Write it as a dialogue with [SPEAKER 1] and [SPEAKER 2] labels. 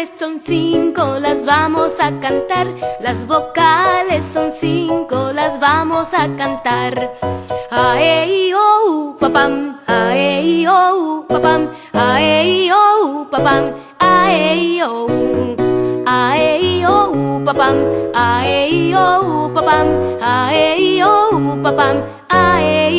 [SPEAKER 1] vocales son 5, las vamos a cantar. Las vocales son 5, las vamos a cantar. A, e, i, o, u, papam. A, e, i, o, u, papam. A, e, i, o, u, papam. A, e, i, o, u. A, e, i, o, u, papam. A, e, i, o, u, papam. A, e, i, o, u, papam. A, e,